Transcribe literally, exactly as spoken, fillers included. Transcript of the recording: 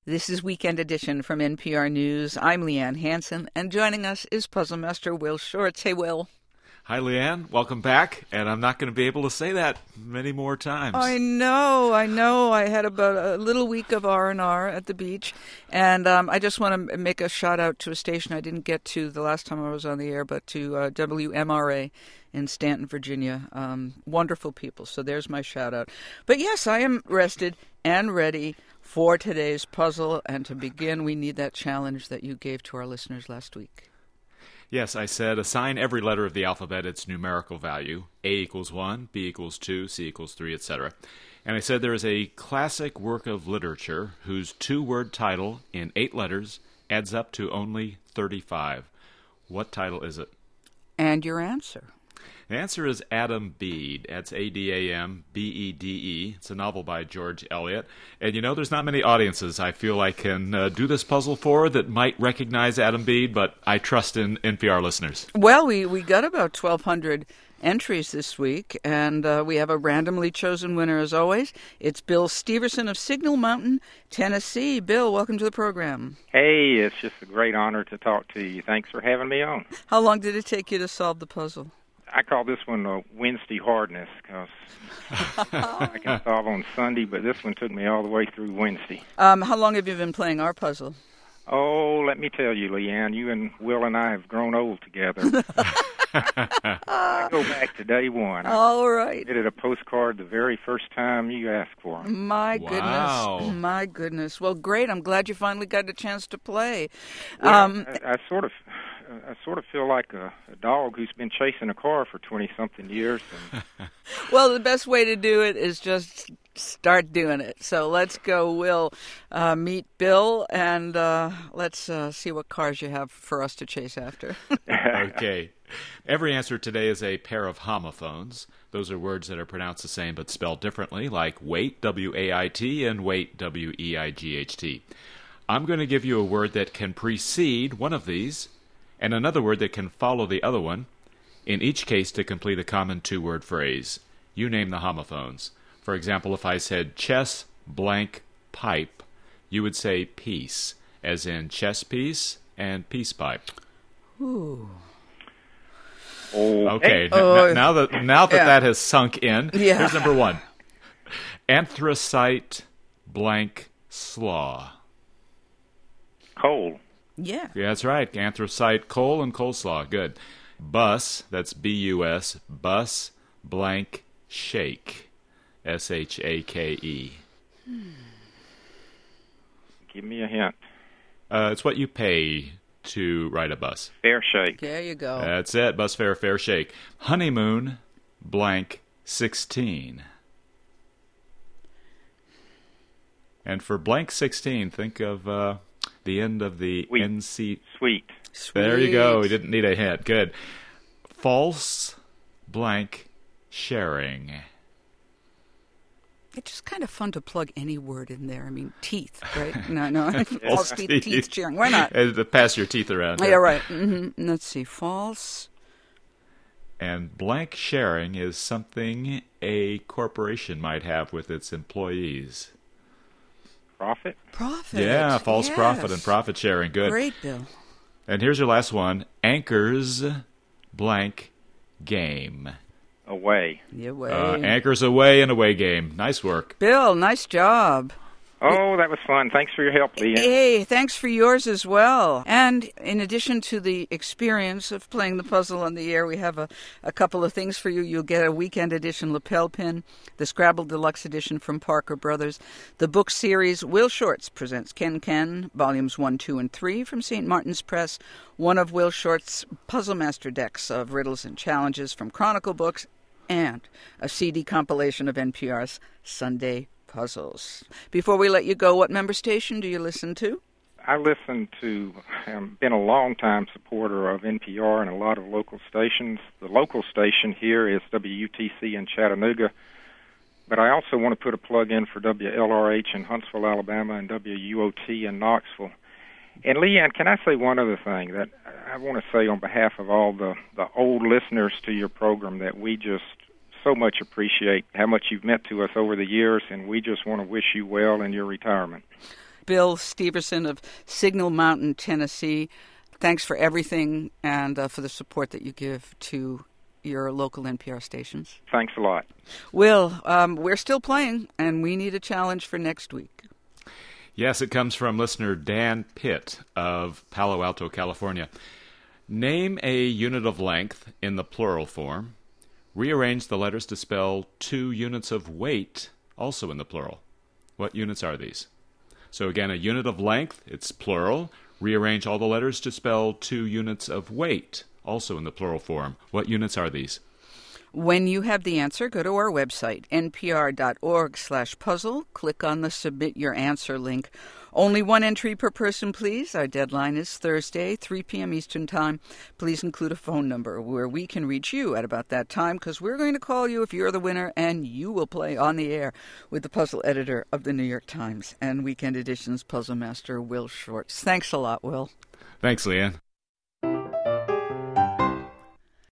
This is Weekend Edition from N P R News. I'm Leanne Hansen, and joining us is Puzzle Master Will Shortz. Hey, Will. Hi, Leanne. Welcome back. And I'm not going to be able to say that many more times. I know, I know. I had about a little week of R and R at the beach, and um, I just want to make a shout out to a station I didn't get to the last time I was on the air, but to uh, W M R A in Stanton, Virginia. Um, wonderful people. So there's my shout out. But yes, I am rested and ready for today's puzzle. And to begin, we need that challenge that you gave to our listeners last week. Yes, I said assign every letter of the alphabet its numerical value. A equals one, B equals two, C equals three, et cetera. And I said there is a classic work of literature whose two-word title in eight letters adds up to only thirty-five. What title is it? And your answer? The answer is Adam Bede. That's A D A M B E D E. It's a novel by George Eliot. And you know, there's not many audiences I feel I can uh, do this puzzle for that might recognize Adam Bede, but I trust in N P R listeners. Well, we, we got about twelve hundred entries this week, and uh, we have a randomly chosen winner as always. It's Bill Steverson of Signal Mountain, Tennessee. Bill, welcome to the program. Hey, it's just a great honor to talk to you. Thanks for having me on. How long did it take you to solve the puzzle? I call this one uh, Wednesday hardness because I can solve on Sunday, but this one took me all the way through Wednesday. Um, how long have you been playing our puzzle? Oh, let me tell you, Leanne, you and Will and I have grown old together. I go back to day one. All right. I did it a postcard the very first time you asked for it. My Wow. goodness. My goodness. Well, great. I'm glad you finally got a chance to play. Well, Um, I, I sort of... I sort of feel like a, a dog who's been chasing a car for twenty-something years. And well, the best way to do it is just start doing it. So let's go, Will, uh, meet Bill, and uh, let's uh, see what cars you have for us to chase after. Okay. Every answer today is a pair of homophones. Those are words that are pronounced the same but spelled differently, like wait, W A I T, and wait, W E I G H T. I'm going to give you a word that can precede one of these, and another word that can follow the other one, in each case to complete a common two-word phrase. You name the homophones. For example, if I said chess blank pipe, you would say piece, as in chess piece and peace pipe. Ooh. oh, Okay, hey, n- n- now that now that Yeah. that has sunk in, Yeah. here's number one. Anthracite blank slaw. coal. Yeah. Yeah, that's right. Anthracite, coal, and coleslaw. Good. Bus, that's B U S, bus blank shake. S H A K E. Give me a hint. Uh, it's what you pay to ride a bus. Fair shake. There you go. That's it. Bus fare, fair shake. Honeymoon blank sixteen. And for blank sixteen, think of uh, the end of the Sweet. N C. Sweet. There you go. We Sweet. didn't need a hint. Good. False blank sharing. It's just kind of fun to plug any word in there. I mean, teeth, right? No, no. False teeth, teeth. teeth sharing. Why not? And to pass your teeth around. Yeah, right. Mm-hmm. Let's see. False. And blank sharing is something a corporation might have with its employees. Profit. Profit. Yeah, false Yes. profit and profit sharing. Good. Great, Bill. And here's your last one. Anchors blank game. Away. Yeah, way. Uh, anchors away and away game. Nice work. Bill, nice job. Oh, that was fun. Thanks for your help, Leanne. Hey, thanks for yours as well. And in addition to the experience of playing the puzzle on the air, we have a, a couple of things for you. You'll get a weekend edition lapel pin, the Scrabble Deluxe edition from Parker Brothers, the book series Will Shortz presents Ken Ken, volumes one, two, and three from Saint Martin's Press, one of Will Shortz's Puzzle Master decks of riddles and challenges from Chronicle Books, and a C D compilation of N P R's Sunday Puzzles. Before we let you go, what member station do you listen to? I listen to, I've been a long-time supporter of N P R and a lot of local stations. The local station here is W U T C in Chattanooga, but I also want to put a plug in for W L R H in Huntsville, Alabama, and W U O T in Knoxville. And Leanne, can I say one other thing that I want to say on behalf of all the, the old listeners to your program that we just so much appreciate how much you've meant to us over the years, and we just want to wish you well in your retirement. Bill Steverson of Signal Mountain, Tennessee. Thanks for everything and uh, for the support that you give to your local N P R stations. Thanks a lot. Will, um, we're still playing, and we need a challenge for next week. Yes, it comes from listener Dan Pitt of Palo Alto, California. Name a unit of length in the plural form. Rearrange the letters to spell two units of weight, also in the plural. What units are these? So again, a unit of length, it's plural. Rearrange all the letters to spell two units of weight, also in the plural form. What units are these? When you have the answer, go to our website, npr.org slash puzzle. Click on the Submit Your Answer link. Only one entry per person, please. Our deadline is Thursday, three p.m. Eastern Time. Please include a phone number where we can reach you at about that time, because we're going to call you if you're the winner, and you will play on the air with the puzzle editor of the New York Times and Weekend Edition's puzzle master, Will Shortz. Thanks a lot, Will. Thanks, Leanne.